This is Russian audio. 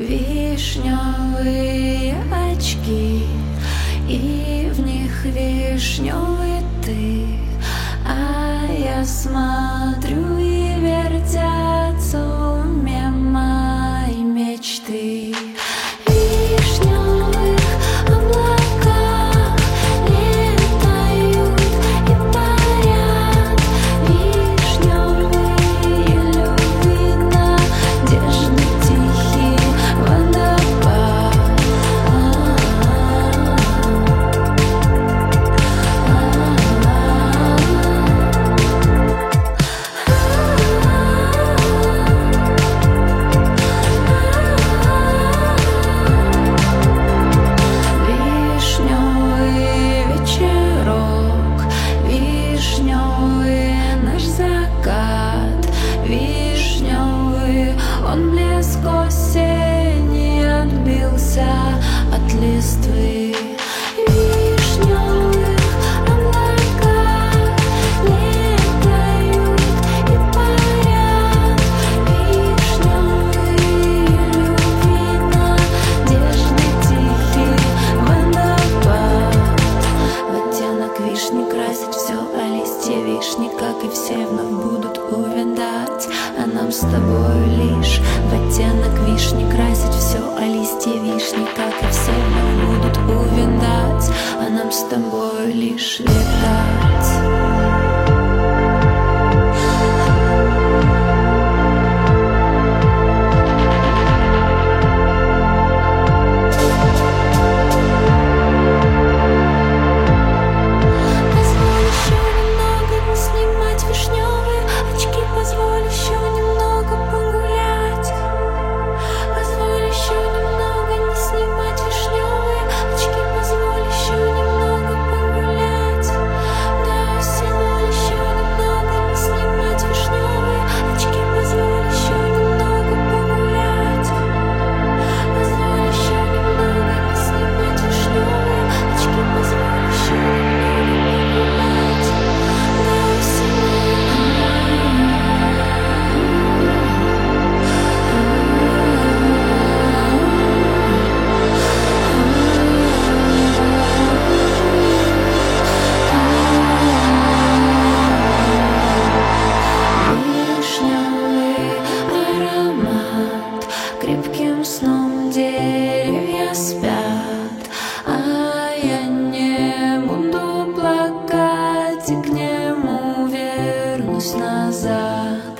Вишневые очки, и в них вишневый ты, а я смотрю, и вертятся в уме мои мечты. В вишневых облаках летают и парят вишневые любви, надежды тихий водопад. Вишневый вечерок, вишневый наш закат, вишневый он блеск осени отбился от листвы. В вишневых облаках летают и парят вишневые любви, надежды тихий водопад. В оттенок вишни красить все, а листья вишни, как и все, вновь будут увядать. А нам с тобой лишь в оттенок вишни красить все, а листья вишни, как и все, вновь будут увядать. А нам с тобой лишь летать. Позволь еще немного не снимать вишневые очки, позволь еще немного погулять. Позволь еще немного не снимать вишневые очки, позволь еще немного погулять. Да, позволь еще немного не снимать вишневые очки, позволь еще немного погулять. Позволь еще немного не снимать вишневые очки, позволь еще немного погулять. Вишневый аромат, крепким сном деревья спят, а я не буду плакать и к нему вернусь назад.